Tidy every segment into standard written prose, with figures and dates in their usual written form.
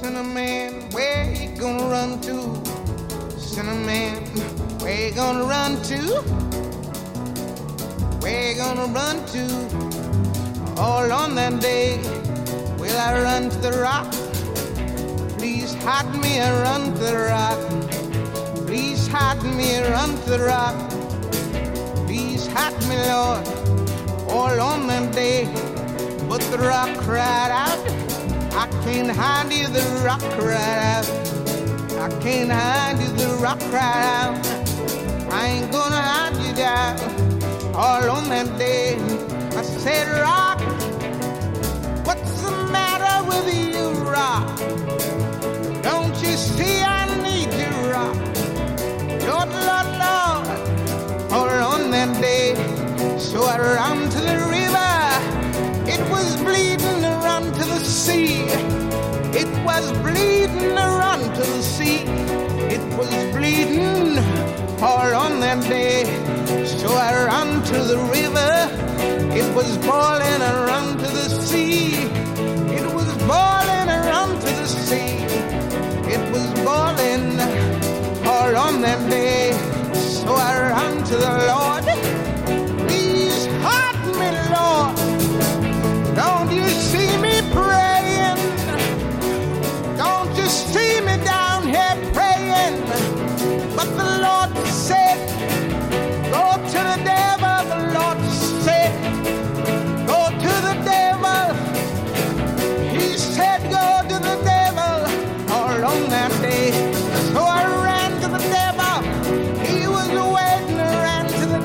Cinnamon, where you gonna run to? Cinnamon, where you gonna run to? Where you gonna run to? All on that day, will I run to the rock? Please hide me and run to the rock. Please hide me and run to the rock. Please hide me, Lord, all on that day. But the rock cried out, I can't hide you, the rock cried out. I can't hide you, the rock cried out. I ain't gonna hide you down. All on that day, I said, rock, what's the matter with you, rock? Don't you see I need you, rock? Lord, Lord, Lord, all on that day. So I ran to the river, it was bleeding to run to the sea. It was bleeding to run to the sea. It was bleeding all on that day. So I ran to the river, it was boiling and run to the sea. It was boiling and run to the sea. It was boiling all on that day. So I ran to the Lord. Please hide me, Lord. Don't you see me praying? Don't you see me down here praying? But the Lord said, go to the devil. The Lord said, go to the devil. He said, go to the devil all on that day. So I ran to the devil. He was waiting. I ran to the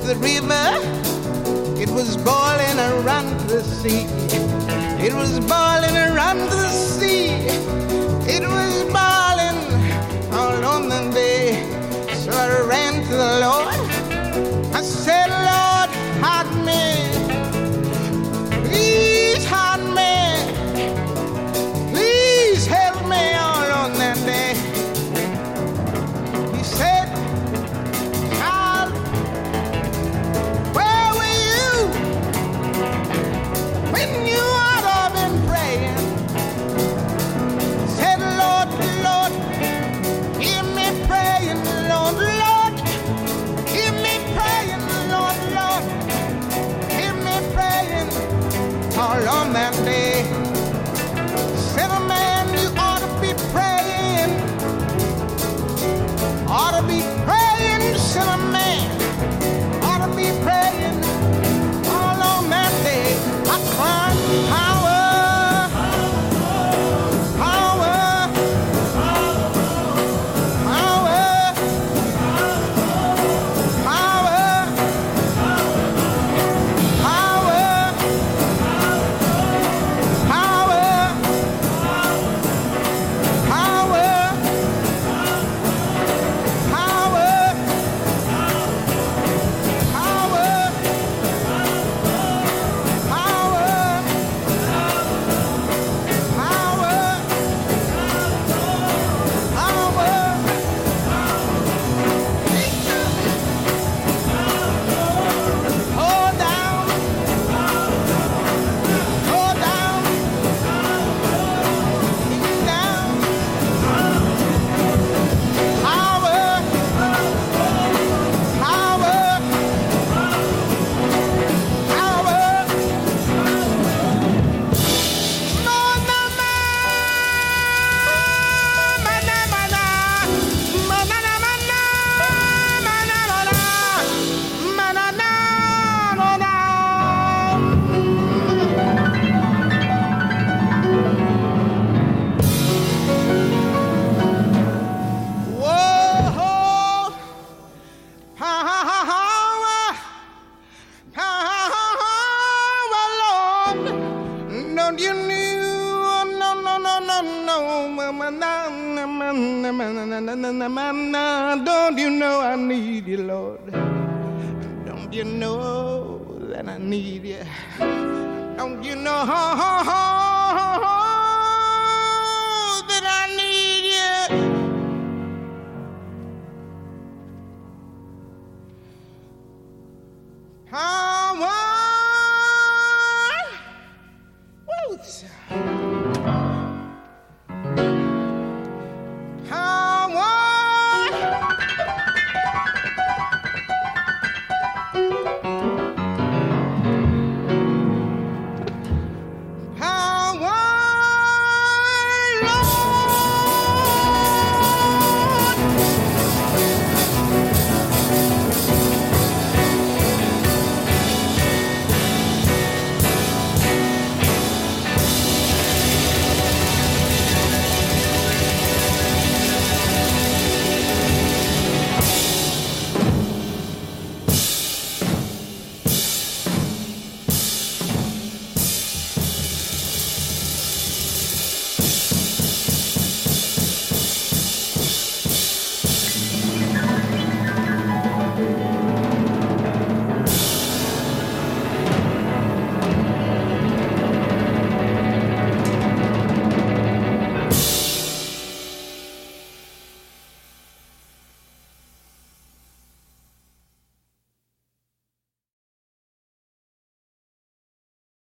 the river, it was boiling around the sea. It was boiling around the sea. It was boiling all on the bay. So I ran to the Lord. I said, Lord, hide me. Please hide me. Please help me all on that day. He said, child, where were you when you ought to have been praying? Said, Lord, Lord, hear me praying, Lord, Lord, hear me praying, Lord, Lord, hear me praying all on that day. Said, a man, you ought to be praying, ought to be praying, said a man, ought to be praying all on that day. I cried, power, power, power, power, Don't you know? No, no, no, no, no. Don't you know I need you, Lord? Don't you know that I need you? Don't you know that I need you?